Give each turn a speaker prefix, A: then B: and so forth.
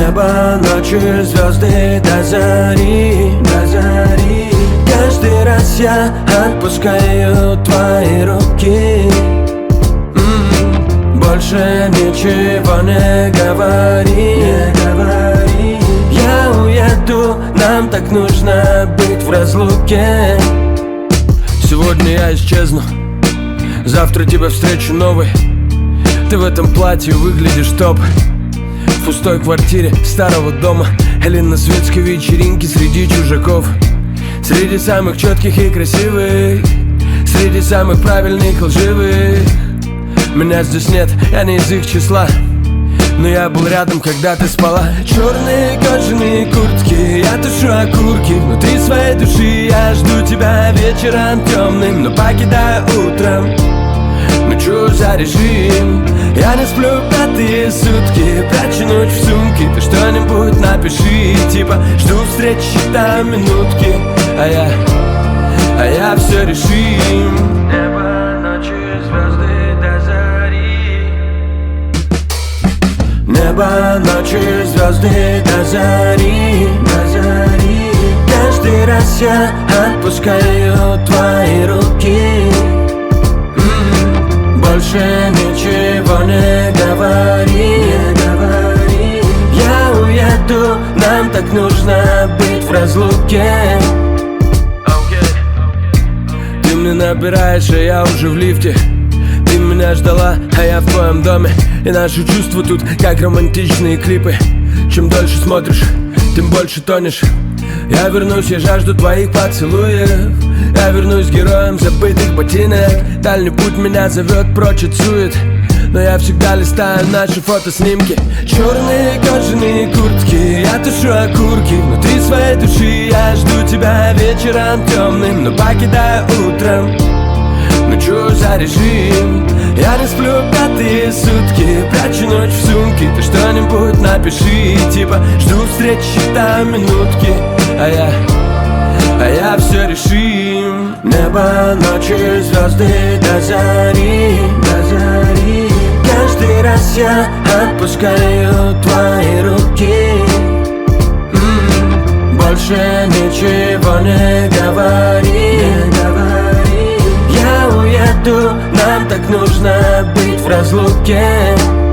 A: Небо, ночи, звезды до зари, до зари. Каждый раз я отпускаю твои руки. Больше ничего не говори, не говори. Я уеду, нам так нужно быть в разлуке.
B: Сегодня я исчезну, завтра тебя встречу новой. Ты в этом платье выглядишь топ. В пустой квартире старого дома или на светской вечеринке среди чужаков. Среди самых четких и красивых, среди самых правильных и лживых. Меня здесь нет, я не из их числа, но я был рядом, когда ты спала.
A: Черные кожаные куртки, я тушу окурки внутри своей души. Я жду тебя вечером темным, но покидаю утром. Мчу за режим, я не сплю пятые сутки. Прячу ночь в сумке, ты что-нибудь напиши. Типа жду встречи там минутки, а я все решим. Небо, ночи, звезды до зари. Небо, ночи, звезды до зари, до зари. Каждый раз я отпускаю твои руки. Больше ничего не говори, не говори. Я уеду, нам так нужно быть в разлуке.
B: Ты мне набираешь, а я уже в лифте. Ты меня ждала, а я в твоем доме. И наши чувства тут как романтичные клипы. Чем дольше смотришь, тем больше тонешь. Я вернусь, я жажду твоих поцелуев. Я вернусь героем забытых ботинок. Дальний путь меня зовет прочь от сует, но я всегда листаю наши фотоснимки.
A: Черные кожаные куртки, я тушу окурки внутри своей души. Я жду тебя вечером темным, но покидаю утром. Мчу за режим, я не сплю пятые сутки. Прячу ночь в сумке, ты что-нибудь напиши. Типа жду встречи там минутки, а я все решим. Небо, ночи, звезды до зари, до зари. Каждый раз я отпускаю твои руки. Больше ничего не говори, не говори. Я уеду, нам так нужно быть в разлуке.